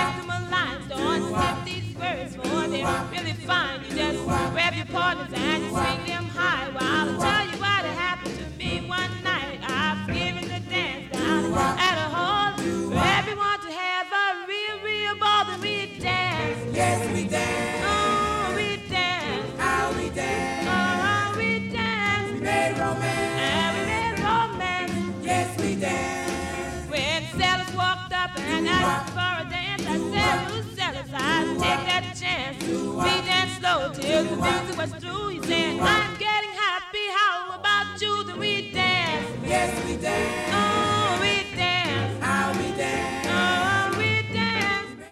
to my line, don't skip these words, for they're really fine. You just grab your partners and you swing them high. Well, I'll tell you what happened to me one night. I was given the dance down at a hall for everyone to have a real ball. Then we dance. Yes, we dance. Oh, we dance. How we dance. Oh, we dance. We made romance. And we made romance. Yes, we dance. When Sellers walked up and asked for a dance, I said, who's Sellers? I'd take that chance. We danced slow till the music was through.